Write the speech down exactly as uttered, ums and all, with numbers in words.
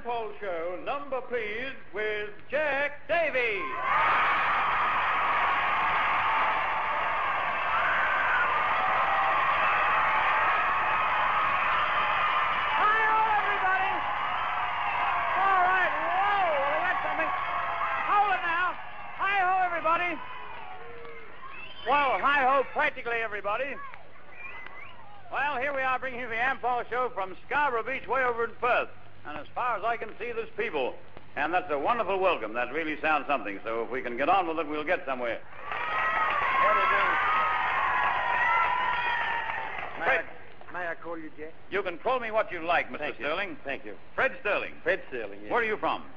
Ampol Show, number please, with Jack Davy. Hi-ho, everybody! All right, whoa, we got something. Hold it now. Hi-ho, everybody. Well, hi-ho, practically everybody. Well, here we are bringing you the Ampol Show from Scarborough Beach way over in Perth. And as far as I can see, there's people. And that's a wonderful welcome. That really sounds something. So if we can get on with it, we'll get somewhere. What do you do? May, Fred, I, may I call you Jack? you can call me what you like, Mister Thank you. Sterling. Thank you. Fred Sterling. Fred Sterling, yes. Where are you from?